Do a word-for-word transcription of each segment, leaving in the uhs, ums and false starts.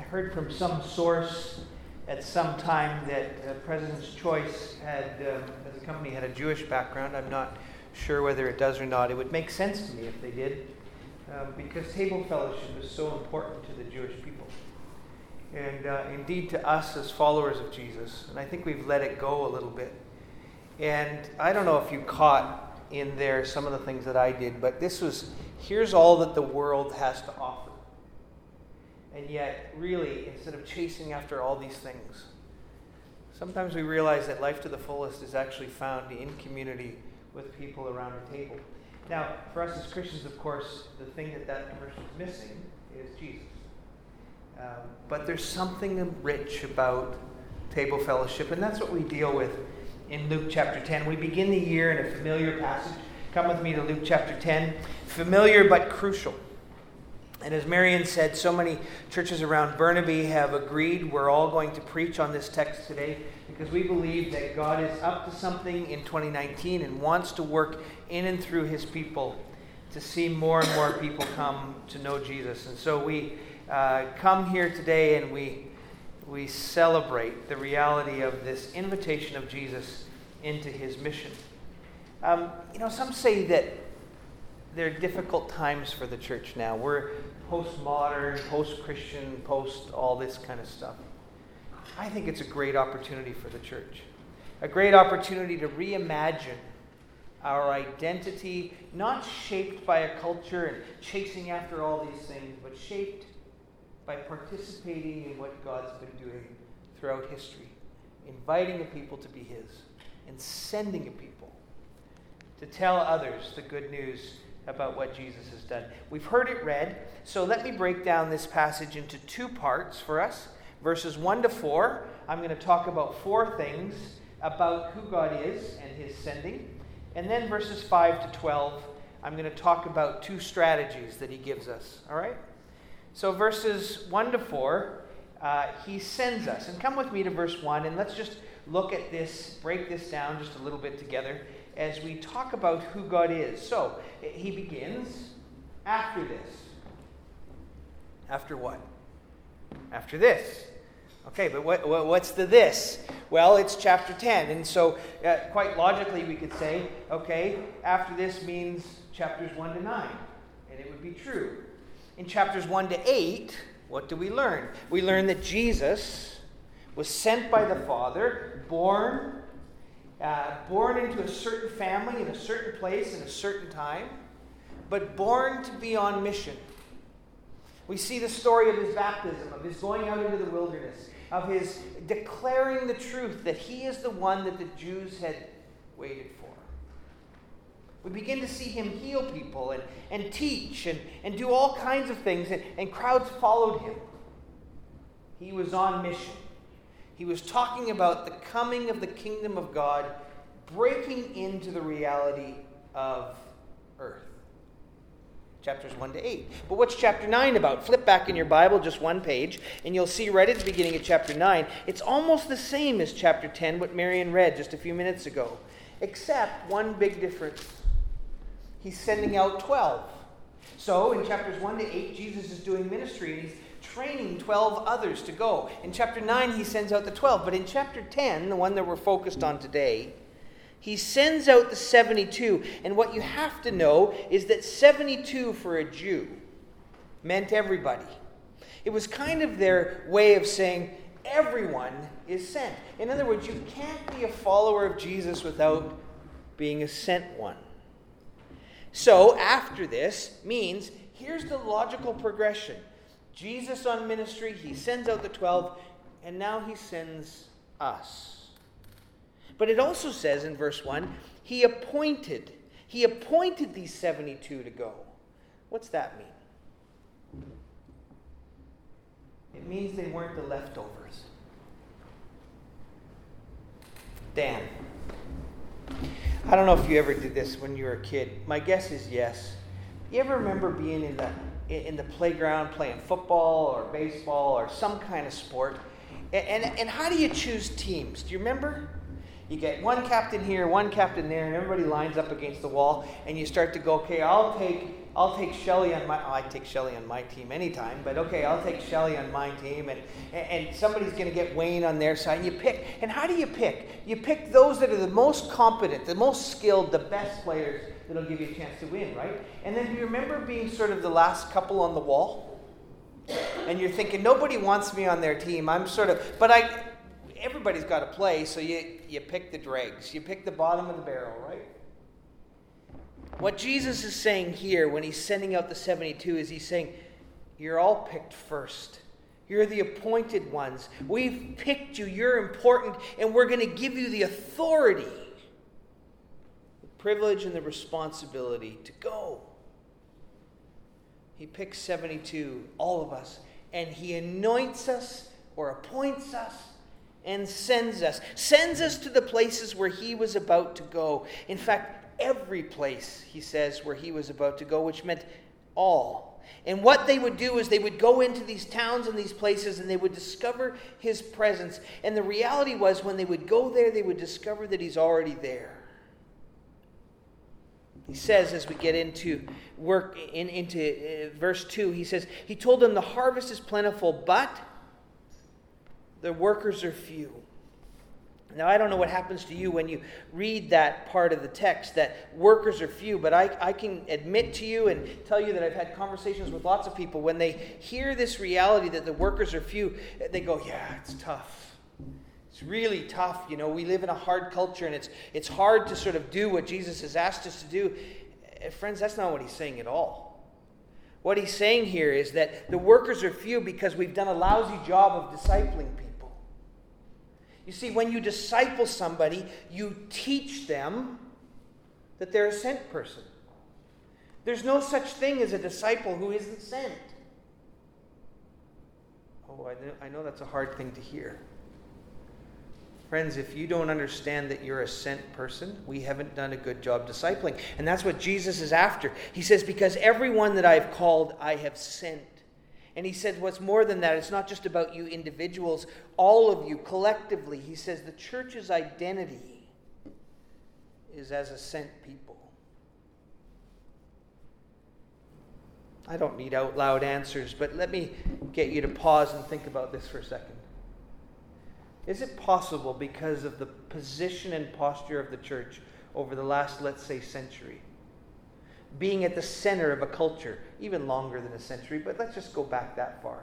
heard from some source at some time that uh, President's Choice had, um, as a company, had a Jewish background. I'm not sure whether it does or not. It would make sense to me if they did, um, because table fellowship is so important to the Jewish people. And uh, indeed to us as followers of Jesus. And I think we've let it go a little bit. And I don't know if you caught in there some of the things that I did, but this was, here's all that the world has to offer. And yet, really, instead of chasing after all these things, sometimes we realize that life to the fullest is actually found in community with people around a table. Now, for us as Christians, of course, the thing that that commercial is missing is Jesus. Um, but there's something rich about table fellowship, and that's what we deal with in Luke chapter ten. We begin the year in a familiar passage. Come with me to Luke chapter ten. Familiar but crucial. And as Marion said, so many churches around Burnaby have agreed we're all going to preach on this text today because we believe that God is up to something in twenty nineteen and wants to work in and through his people to see more and more people come to know Jesus. And so we uh, come here today and we we celebrate the reality of this invitation of Jesus into his mission. Um, you know, some say that there are difficult times for the church now. We're postmodern, post-Christian, post all this kind of stuff. I think it's a great opportunity for the church. A great opportunity to reimagine our identity, not shaped by a culture and chasing after all these things, but shaped by participating in what God's been doing throughout history, inviting a people to be his, and sending a people to tell others the good news about what Jesus has done. We've heard it read, so let me break down this passage into two parts for us. Verses one to four, I'm going to talk about four things about who God is and his sending. And then verses five to twelve, I'm going to talk about two strategies that he gives us. All right? So verses one to four, uh, he sends us. And come with me to verse one, and let's just look at this, break this down just a little bit together as we talk about who God is. So, he begins after this. After what? After this. Okay, but what, what what's the this? Well, it's chapter ten. And so, uh, quite logically, we could say, okay, after this means chapters one to nine. And it would be true. In chapters one to eight, what do we learn? We learn that Jesus was sent by the Father, born Uh, born into a certain family, in a certain place, in a certain time, but born to be on mission. We see the story of his baptism, of his going out into the wilderness, of his declaring the truth that he is the one that the Jews had waited for. We begin to see him heal people and, and teach and, and do all kinds of things, and, and crowds followed him. He was on mission. He was talking about the coming of the kingdom of God, breaking into the reality of earth. Chapters one to eight. But what's chapter nine about? Flip back in your Bible just one page, and you'll see right at the beginning of chapter nine, it's almost the same as chapter ten, what Marion read just a few minutes ago, except one big difference. He's sending out twelve. So in chapters one to eight, Jesus is doing ministry, and he's training twelve others to go. In chapter nine, he sends out the twelve. But in chapter ten, the one that we're focused on today, he sends out the seventy-two. And what you have to know is that seventy-two for a Jew meant everybody. It was kind of their way of saying everyone is sent. In other words, you can't be a follower of Jesus without being a sent one. So after this means, here's the logical progression. Jesus on ministry, he sends out the twelve, and now he sends us. But it also says in verse one, he appointed. He appointed these seventy-two to go. What's that mean? It means they weren't the leftovers. Dan, I don't know if you ever did this when you were a kid. My guess is yes. You ever remember being in the in the playground playing football or baseball or some kind of sport? And, and, and how do you choose teams? Do you remember? You get one captain here, one captain there, and everybody lines up against the wall, and you start to go, okay, I'll take I'll take Shelley on my, oh, I take Shelley on my team anytime, but okay, I'll take Shelley on my team, and, and somebody's going to get Wayne on their side, and you pick. And how do you pick? You pick those that are the most competent, the most skilled, the best players that'll give you a chance to win, right? And then do you remember being sort of the last couple on the wall? And you're thinking, nobody wants me on their team. I'm sort of, but I, everybody's got to play, so you, you pick the dregs. You pick the bottom of the barrel, right? What Jesus is saying here when he's sending out the seventy-two is he's saying, you're all picked first. You're the appointed ones. We've picked you. You're important, and we're going to give you the authority, the privilege, and the responsibility to go. He picks seventy-two, all of us, and he anoints us or appoints us and sends us. Sends us to the places where he was about to go. In fact, every place, he says, where he was about to go, which meant all. And what they would do is they would go into these towns and these places and they would discover his presence. And the reality was when they would go there, they would discover that he's already there. He says, as we get into work in, into uh, verse two, he says, he told them the harvest is plentiful, but the workers are few. Now, I don't know what happens to you when you read that part of the text, that workers are few, but I, I can admit to you and tell you that I've had conversations with lots of people. When they hear this reality that the workers are few, they go, yeah, it's tough. It's really tough. You know, we live in a hard culture, and it's it's hard to sort of do what Jesus has asked us to do. Friends, that's not what he's saying at all. What he's saying here is that the workers are few because we've done a lousy job of discipling people. You see, when you disciple somebody, you teach them that they're a sent person. There's no such thing as a disciple who isn't sent. Oh, I know, I know that's a hard thing to hear. Friends, if you don't understand that you're a sent person, we haven't done a good job discipling. And that's what Jesus is after. He says, because everyone that I've called, I have sent. And he said, what's more than that, it's not just about you individuals, all of you collectively. He says the church's identity is as a sent people. I don't need out loud answers, but let me get you to pause and think about this for a second. Is it possible, because of the position and posture of the church over the last, let's say, century, being at the center of a culture, even longer than a century, but let's just go back that far,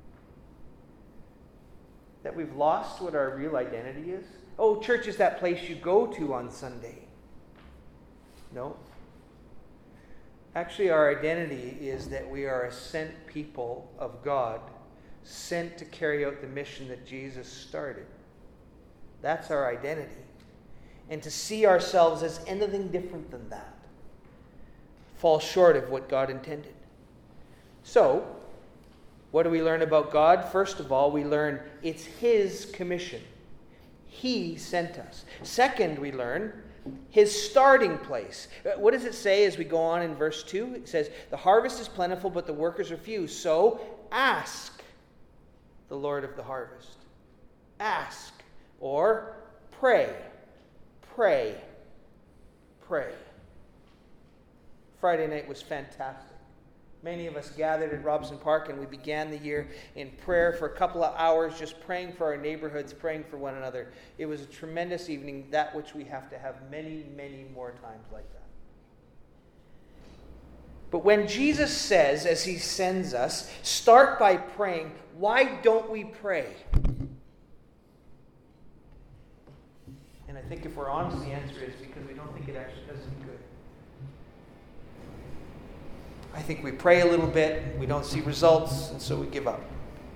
that we've lost what our real identity is? Oh, church is that place you go to on Sunday. No. Actually, our identity is that we are a sent people of God, sent to carry out the mission that Jesus started. That's our identity. And to see ourselves as anything different than that falls short of what God intended. So, what do we learn about God? First of all, we learn it's his commission. He sent us. Second, we learn his starting place. What does it say as we go on in verse two? It says, the harvest is plentiful, but the workers are few. So, ask the Lord of the harvest. Ask. Or pray. Pray. Pray. Friday night was fantastic. Many of us gathered at Robson Park, and we began the year in prayer for a couple of hours, just praying for our neighborhoods, praying for one another. It was a tremendous evening, that which we have to have many, many more times like that. But when Jesus says, as he sends us, start by praying, why don't we pray? And I think if we're honest, the answer is because we don't think it actually does any good. I think we pray a little bit, we don't see results, and so we give up.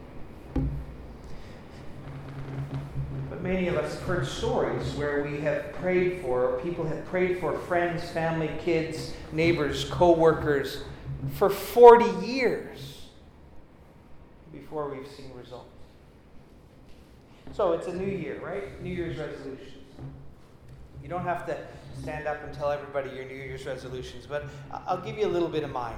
But many of us have heard stories where we have prayed for, or people have prayed for friends, family, kids, neighbors, co-workers for forty years before we've seen results. So it's a new year, right? New Year's resolutions. You don't have to stand up and tell everybody your New Year's resolutions, but I'll give you a little bit of mine.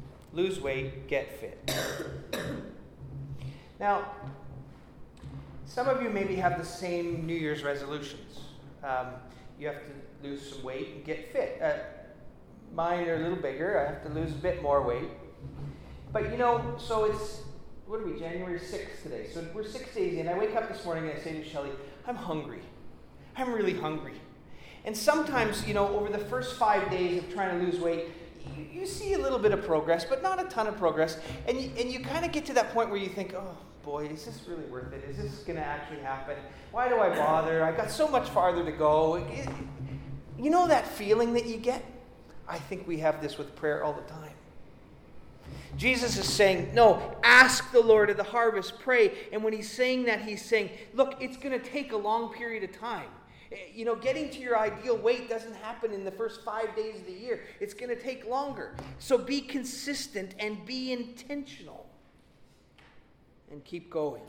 Lose weight, get fit. Now, Some of you maybe have the same New Year's resolutions. Um, you have to lose some weight and get fit. Uh, mine are a little bigger. I have to lose a bit more weight. But you know, so it's, what are we, January sixth today. So we're six days in. I wake up this morning and I say to Shelley, I'm hungry. I'm really hungry. And sometimes, you know, over the first five days of trying to lose weight, you, you see a little bit of progress, but not a ton of progress. And you, and you kind of get to that point where you think, oh, boy, is this really worth it? Is this going to actually happen? Why do I bother? I've got so much farther to go. It, it, you know that feeling that you get? I think we have this with prayer all the time. Jesus is saying, no, ask the Lord of the harvest, pray. And when he's saying that, he's saying, look, it's going to take a long period of time. You know, getting to your ideal weight doesn't happen in the first five days of the year. It's going to take longer. So be consistent and be intentional. And keep going.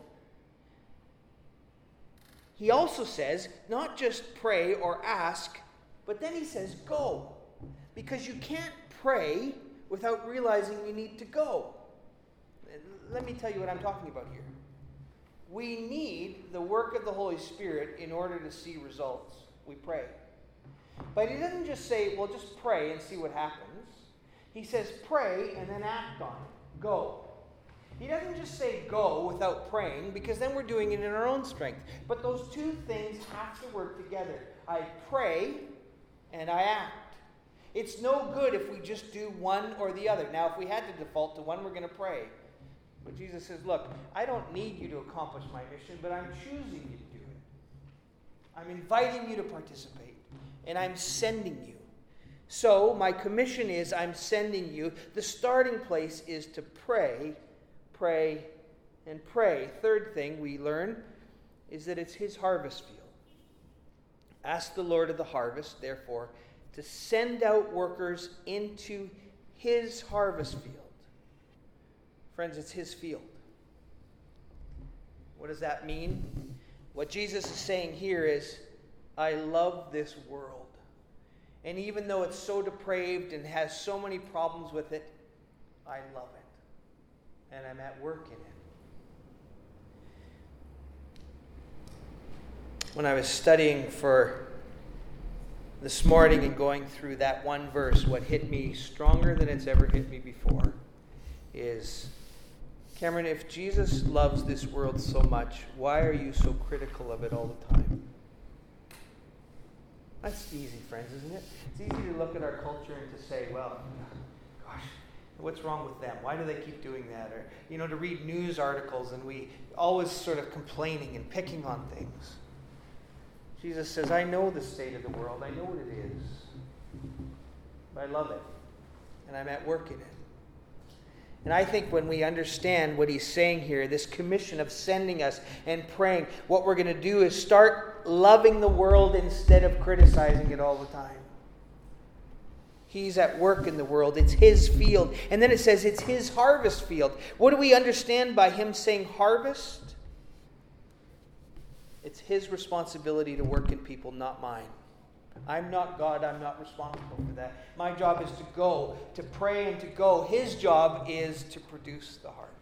He also says, not just pray or ask, but then he says, go. Because you can't pray without realizing you need to go. Let me tell you what I'm talking about here. We need the work of the Holy Spirit in order to see results. We pray. But he doesn't just say, well, just pray and see what happens. He says, pray and then act on it. Go. He doesn't just say go without praying, because then we're doing it in our own strength. But those two things have to work together. I pray and I act. It's no good if we just do one or the other. Now, if we had to default to one, we're going to pray. But Jesus says, look, I don't need you to accomplish my mission, but I'm choosing you to do it. I'm inviting you to participate, and I'm sending you. So, my commission is I'm sending you. The starting place is to pray, pray, and pray. Third thing we learn is that it's his harvest field. Ask the Lord of the harvest, therefore, to send out workers into his harvest field. Friends, it's his field. What does that mean? What Jesus is saying here is, I love this world. And even though it's so depraved and has so many problems with it, I love it. And I'm at work in it. When I was studying for this morning and going through that one verse, what hit me stronger than it's ever hit me before is, Cameron, if Jesus loves this world so much, why are you so critical of it all the time? That's easy, friends, isn't it? It's easy to look at our culture and to say, well, gosh, what's wrong with them? Why do they keep doing that? Or, you know, to read news articles and we always sort of complaining and picking on things. Jesus says, I know the state of the world. I know what it is. But I love it. And I'm at work in it. And I think when we understand what he's saying here, this commission of sending us and praying, what we're going to do is start loving the world instead of criticizing it all the time. He's at work in the world. It's his field. And then it says it's his harvest field. What do we understand by him saying harvest? It's his responsibility to work in people, not mine. I'm not God. I'm not responsible for that. My job is to go, to pray and to go. His job is to produce the harvest.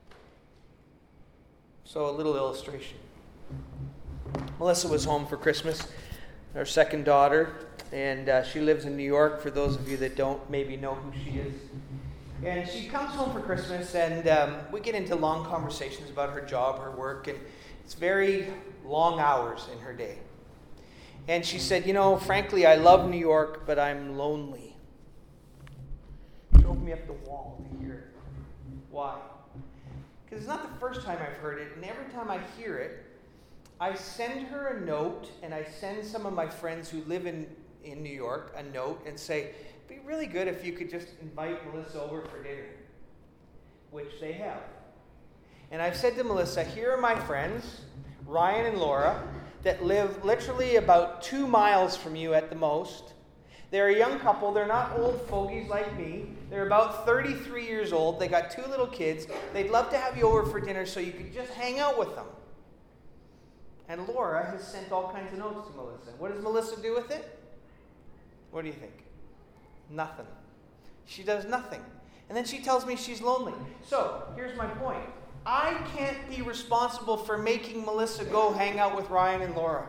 So a little illustration. Melissa was home for Christmas, her second daughter, and uh, she lives in New York, for those of you that don't maybe know who she is. And she comes home for Christmas, and um, we get into long conversations about her job, her work, and it's very long hours in her day. And she said, you know, frankly, I love New York, but I'm lonely. It drove me up the wall to hear it. Why? Because it's not the first time I've heard it, and every time I hear it, I send her a note, and I send some of my friends who live in, in New York a note and say, it'd be really good if you could just invite Melissa over for dinner, which they have. And I've said to Melissa, here are my friends, Ryan and Laura, that live literally about two miles from you at the most. They're a young couple. They're not old fogies like me. They're about thirty-three years old. They got two little kids. They'd love to have you over for dinner so you could just hang out with them. And Laura has sent all kinds of notes to Melissa. What does Melissa do with it? What do you think? Nothing. She does nothing. And then she tells me she's lonely. So, here's my point. I can't be responsible for making Melissa go hang out with Ryan and Laura.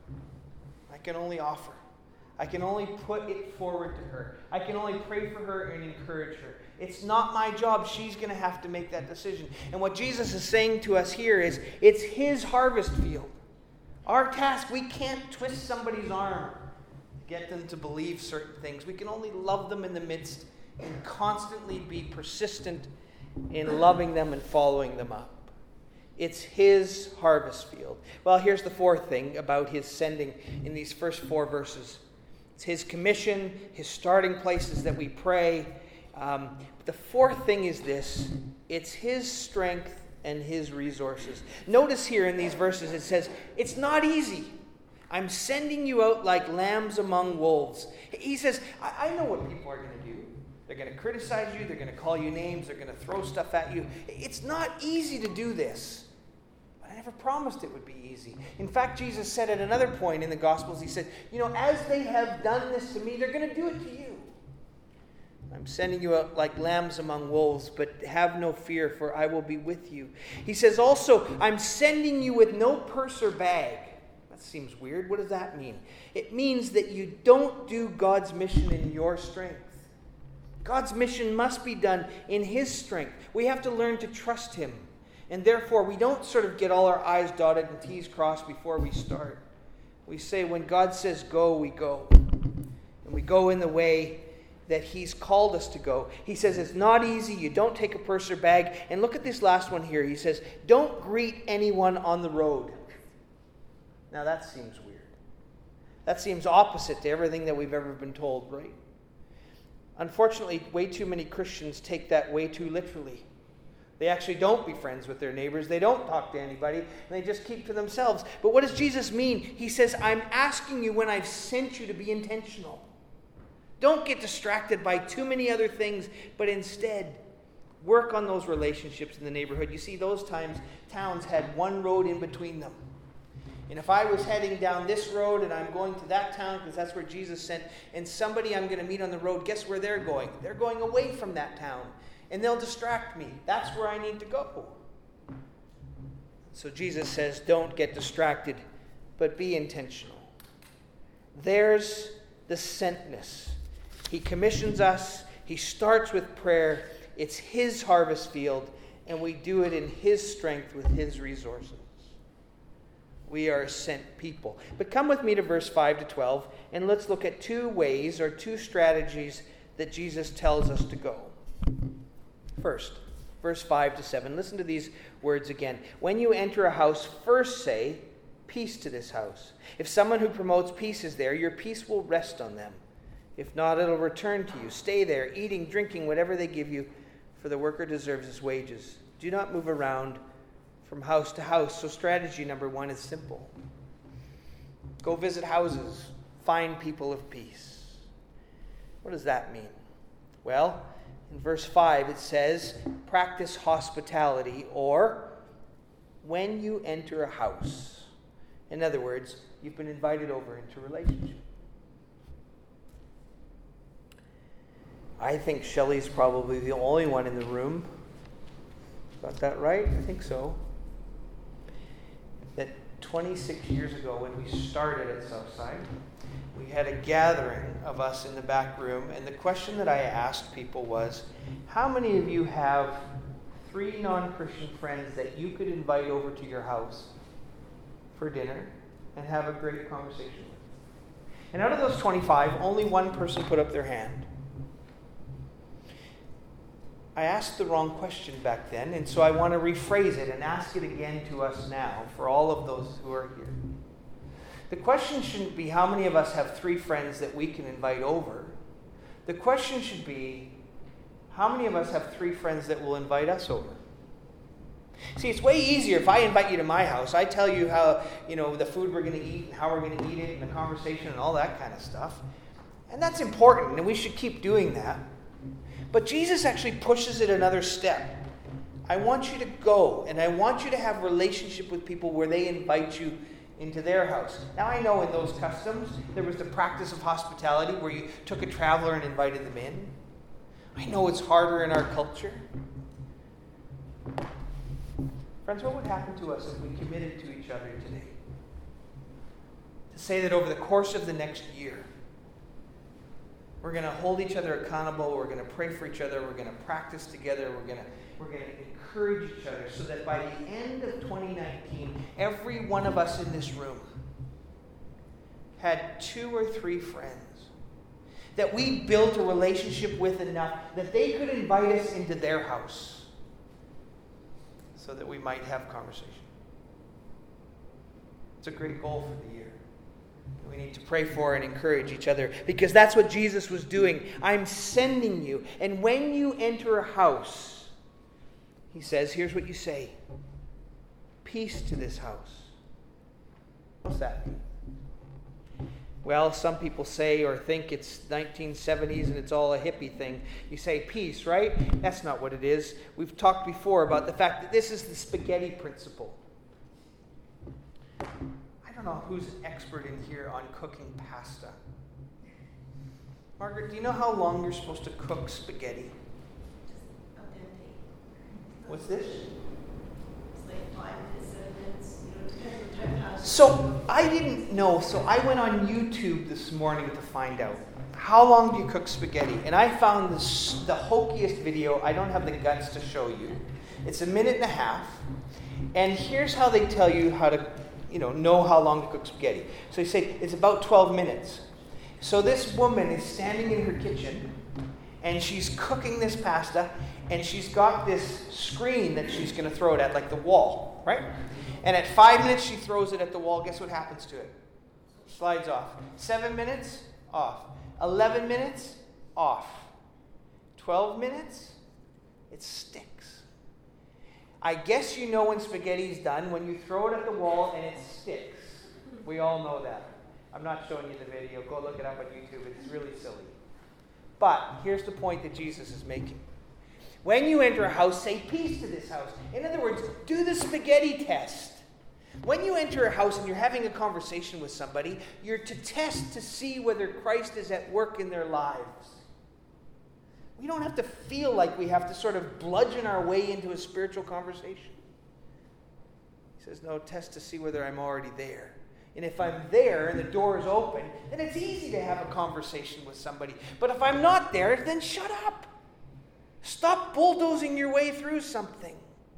I can only offer. I can only put it forward to her. I can only pray for her and encourage her. It's not my job. She's going to have to make that decision. And what Jesus is saying to us here is, it's his harvest field. Our task, we can't twist somebody's arm to get them to believe certain things. We can only love them in the midst and constantly be persistent in loving them and following them up. It's his harvest field. Well, here's the fourth thing about his sending in these first four verses. It's his commission, his starting places that we pray. Um, but the fourth thing is this. It's his strength and his resources. Notice here in these verses it says, it's not easy. I'm sending you out like lambs among wolves. He says, I, I know what people are going to do. They're going to criticize you. They're going to call you names. They're going to throw stuff at you. It's not easy to do this. But I never promised it would be easy. In fact, Jesus said at another point in the Gospels, he said, you know, as they have done this to me, they're going to do it to you. I'm sending you out like lambs among wolves, but have no fear, for I will be with you. He says also, I'm sending you with no purse or bag. That seems weird. What does that mean? It means that you don't do God's mission in your strength. God's mission must be done in his strength. We have to learn to trust him. And therefore, we don't sort of get all our I's dotted and T's crossed before we start. We say, when God says go, we go. And we go in the way that he's called us to go. He says it's not easy. You don't take a purse or bag. And look at this last one here. He says, don't greet anyone on the road. Now that seems weird. That seems opposite to everything that we've ever been told, right? Unfortunately, way too many Christians take that way too literally. They actually don't be friends with their neighbors. They don't talk to anybody. And they just keep to themselves. But what does Jesus mean? He says, I'm asking you when I've sent you to be intentional. Don't get distracted by too many other things, but instead work on those relationships in the neighborhood. You see, those times, towns had one road in between them. And if I was heading down this road and I'm going to that town, because that's where Jesus sent, and somebody I'm going to meet on the road, guess where they're going? They're going away from that town. And they'll distract me. That's where I need to go. So Jesus says, don't get distracted, but be intentional. There's the sentness. He commissions us. He starts with prayer. It's his harvest field, and we do it in his strength with his resources. We are sent people. But come with me to verse five to twelve, and let's look at two ways or two strategies that Jesus tells us to go. First, verse five to seven. Listen to these words again. When you enter a house, first say, peace to this house. If someone who promotes peace is there, your peace will rest on them. If not, it'll return to you. Stay there, eating, drinking, whatever they give you, for the worker deserves his wages. Do not move around from house to house. So strategy number one is simple. Go visit houses. Find people of peace. What does that mean? Well, in verse five it says, practice hospitality, or when you enter a house. In other words, you've been invited over into a relationship. I think Shelley's probably the only one in the room. Got that right? I think so. That twenty-six years ago when we started at Southside, we had a gathering of us in the back room, and the question that I asked people was, how many of you have three non-Christian friends that you could invite over to your house for dinner and have a great conversation with? And out of those twenty-five, only one person put up their hand. I asked the wrong question back then, and so I want to rephrase it and ask it again to us now for all of those who are here. The question shouldn't be how many of us have three friends that we can invite over. The question should be how many of us have three friends that will invite us over. See, it's way easier if I invite you to my house. I tell you how, you know, the food we're going to eat and how we're going to eat it and the conversation and all that kind of stuff. And that's important, and we should keep doing that. But Jesus actually pushes it another step. I want you to go, and I want you to have a relationship with people where they invite you into their house. Now, I know in those customs, there was the practice of hospitality where you took a traveler and invited them in. I know it's harder in our culture. Friends, what would happen to us if we committed to each other today? To say that over the course of the next year, we're going to hold each other accountable, we're going to pray for each other, we're going to practice together, we're going to we're going to encourage each other so that by the end of twenty nineteen, every one of us in this room had two or three friends that we built a relationship with enough that they could invite us into their house so that we might have conversation. It's a great goal for the year. We need to pray for and encourage each other because that's what Jesus was doing. I'm sending you. And when you enter a house, he says, here's what you say. Peace to this house. What's that mean? Well, some people say or think it's nineteen seventies and it's all a hippie thing. You say peace, right? That's not what it is. We've talked before about the fact that this is the spaghetti principle. I don't know who's an expert in here on cooking pasta. Margaret, do you know how long you're supposed to cook spaghetti? What's this? It's like five minutes, seven minutes. You know, depends on the time passes. So I didn't know, so I went on YouTube this morning to find out how long do you cook spaghetti, and I found this the hokiest video. I don't have the guts to show you. It's a minute and a half, and here's how they tell you how to, you know, know how long to cook spaghetti. So you say it's about twelve minutes. So this woman is standing in her kitchen, and she's cooking this pasta, and she's got this screen that she's going to throw it at, like the wall, right? And at five minutes, she throws it at the wall. Guess what happens to it? Slides off. Seven minutes, off. Eleven minutes, off. Twelve minutes, it sticks. I guess you know when spaghetti's done, when you throw it at the wall and it sticks. We all know that. I'm not showing you the video. Go look it up on YouTube. It's really silly. But here's the point that Jesus is making. When you enter a house, say peace to this house. In other words, do the spaghetti test. When you enter a house and you're having a conversation with somebody, you're to test to see whether Christ is at work in their lives. We don't have to feel like we have to sort of bludgeon our way into a spiritual conversation. He says, no, test to see whether I'm already there. And if I'm there and the door is open, then it's easy to have a conversation with somebody. But if I'm not there, then shut up. Stop bulldozing your way through something.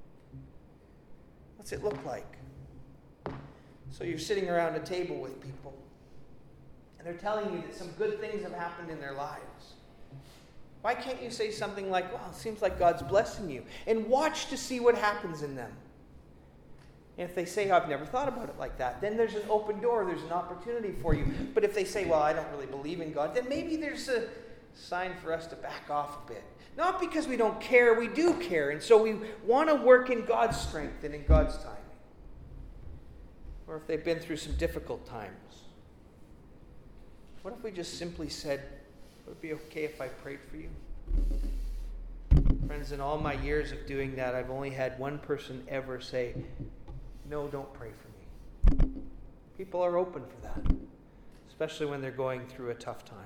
What's it look like? So you're sitting around a table with people, and they're telling you that some good things have happened in their lives. Why can't you say something like, well, it seems like God's blessing you, and watch to see what happens in them? And if they say, I've never thought about it like that, then there's an open door, there's an opportunity for you. But if they say, well, I don't really believe in God, then maybe there's a sign for us to back off a bit. Not because we don't care, we do care. And so we want to work in God's strength and in God's timing. Or if they've been through some difficult times. What if we just simply said, would it be okay if I prayed for you? Friends, in all my years of doing that, I've only had one person ever say, no, don't pray for me. People are open for that, especially when they're going through a tough time.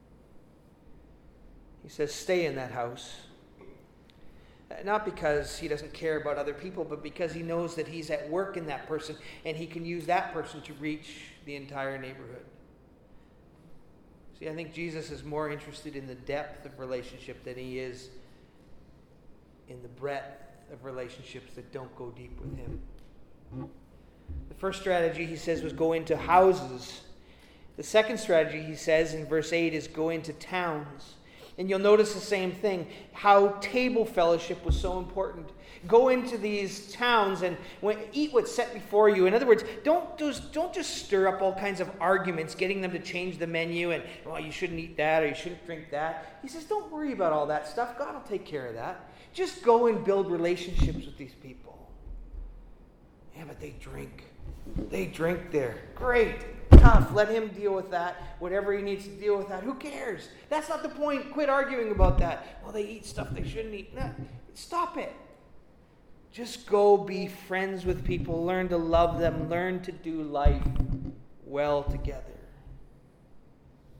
He says, stay in that house. Not because he doesn't care about other people, but because he knows that he's at work in that person, and he can use that person to reach the entire neighborhood. See, I think Jesus is more interested in the depth of relationship than he is in the breadth of relationships that don't go deep with him. The first strategy, he says, was go into houses. The second strategy, he says in verse eight, is go into towns. And you'll notice the same thing, how table fellowship was so important. Go into these towns and eat what's set before you. In other words, don't just, don't just stir up all kinds of arguments, getting them to change the menu and, well, you shouldn't eat that or you shouldn't drink that. He says, don't worry about all that stuff. God will take care of that. Just go and build relationships with these people. Yeah, but they drink. They drink there. Great. Tough. Let him deal with that. Whatever he needs to deal with that. Who cares? That's not the point. Quit arguing about that. Well, they eat stuff they shouldn't eat. No, stop it. Just go be friends with people. Learn to love them. Learn to do life well together.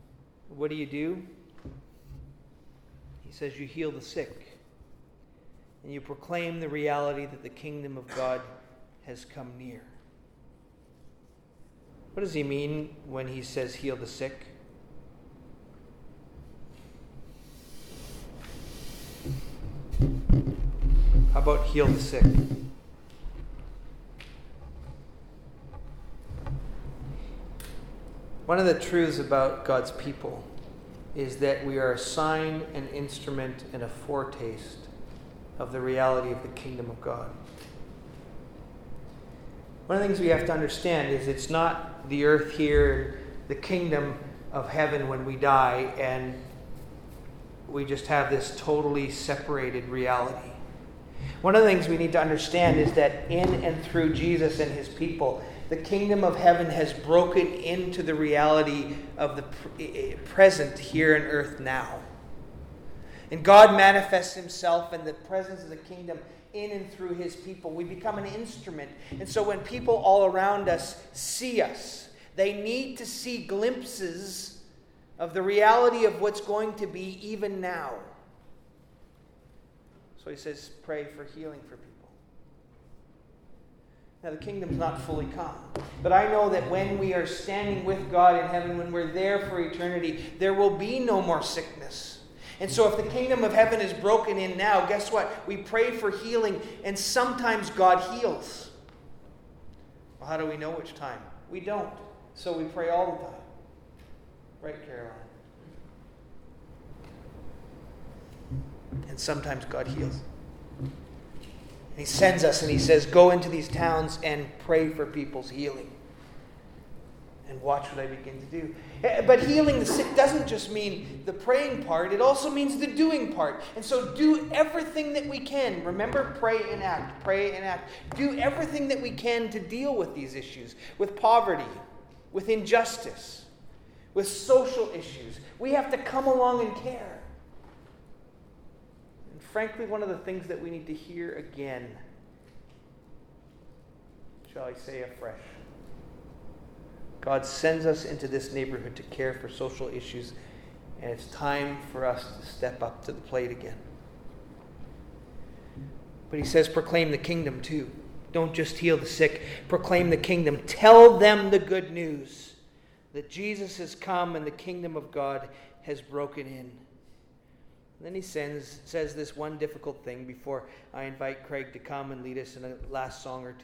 What do you do? He says you heal the sick. and you proclaim the reality that the kingdom of God has come near. What does he mean when he says heal the sick? How about heal the sick? One of the truths about God's people is that we are a sign, an instrument, and a foretaste of the reality of the kingdom of God. One of the things we have to understand is it's not the earth here, the kingdom of heaven when we die, and we just have this totally separated reality. One of the things we need to understand is that in and through Jesus and his people, the kingdom of heaven has broken into the reality of the present here on earth now. And God manifests himself in the presence of the kingdom in and through his people. We become an instrument. And so when people all around us see us, they need to see glimpses of the reality of what's going to be even now. So he says, pray for healing for people. Now, the kingdom's not fully come. But I know that when we are standing with God in heaven, when we're there for eternity, there will be no more sickness. And so if the kingdom of heaven is broken in now, guess what? We pray for healing, and sometimes God heals. Well, how do we know which time? We don't. So we pray all the time. Right, Caroline? And sometimes God heals. And he sends us and he says, go into these towns and pray for people's healing. And watch what I begin to do. But healing the sick doesn't just mean the praying part. It also means the doing part. And so do everything that we can. Remember, pray and act. Pray and act. Do everything that we can to deal with these issues. With poverty. With injustice. With social issues. We have to come along and care. And frankly, one of the things that we need to hear again, shall I say afresh, God sends us into this neighborhood to care for social issues, and it's time for us to step up to the plate again. But he says proclaim the kingdom too. Don't just heal the sick. Proclaim the kingdom. Tell them the good news that Jesus has come and the kingdom of God has broken in. And then he sends, says this one difficult thing before I invite Craig to come and lead us in a last song or two.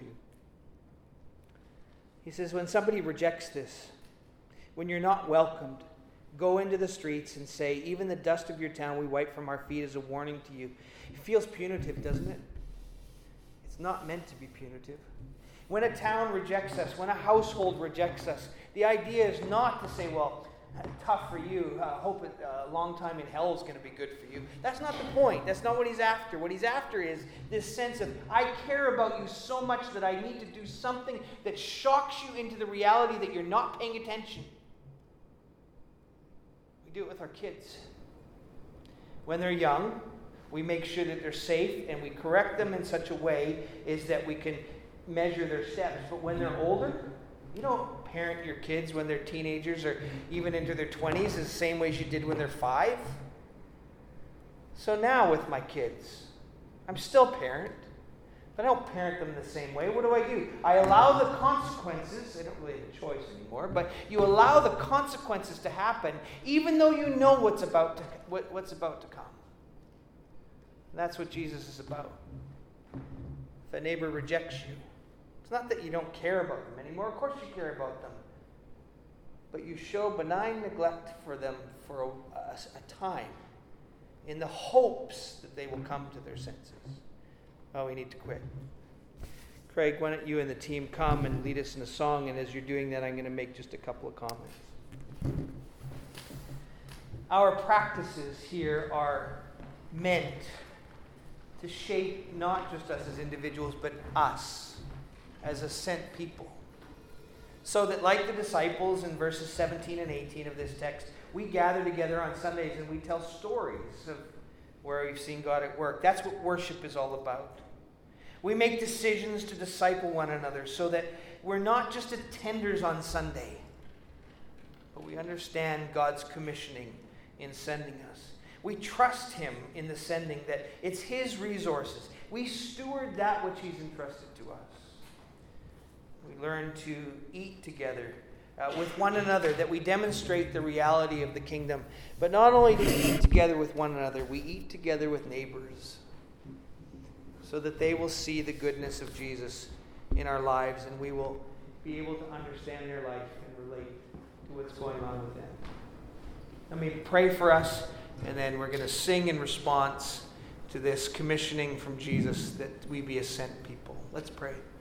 He says, when somebody rejects this, when you're not welcomed, go into the streets and say, even the dust of your town we wipe from our feet is a warning to you. It feels punitive, doesn't it? It's not meant to be punitive. When a town rejects us, when a household rejects us, the idea is not to say, well, tough for you. I uh, hope it, uh, a long time in hell is going to be good for you. That's not the point. That's not what he's after. What he's after is this sense of, I care about you so much that I need to do something that shocks you into the reality that you're not paying attention. We do it with our kids. When they're young, we make sure that they're safe and we correct them in such a way is that we can measure their steps. But when they're older, you don't parent your kids when they're teenagers or even into their twenties the same way as you did when they're five. So now with my kids, I'm still parent, but I don't parent them the same way. What do I do? I allow the consequences. They don't really have a choice anymore, but you allow the consequences to happen even though you know what's about to, what, what's about to come. And that's what Jesus is about. If a neighbor rejects you, it's not that you don't care about them anymore. Of course you care about them. But you show benign neglect for them for a, a, a time in the hopes that they will come to their senses. Oh, we need to quit. Craig, why don't you and the team come and lead us in a song, and as you're doing that, I'm going to make just a couple of comments. Our practices here are meant to shape not just us as individuals, but us as a sent people. So that like the disciples in verses seventeen and eighteen of this text, we gather together on Sundays and we tell stories of where we've seen God at work. That's what worship is all about. We make decisions to disciple one another so that we're not just attenders on Sunday, but we understand God's commissioning in sending us. We trust him in the sending, that it's his resources. We steward that which he's entrusted to us. We learn to eat together uh, with one another, that we demonstrate the reality of the kingdom. But not only do we eat together with one another, we eat together with neighbors, so that they will see the goodness of Jesus in our lives, and we will be able to understand their life and relate to what's going on with them. Let me pray for us, and then we're going to sing in response to this commissioning from Jesus that we be a sent people. Let's pray.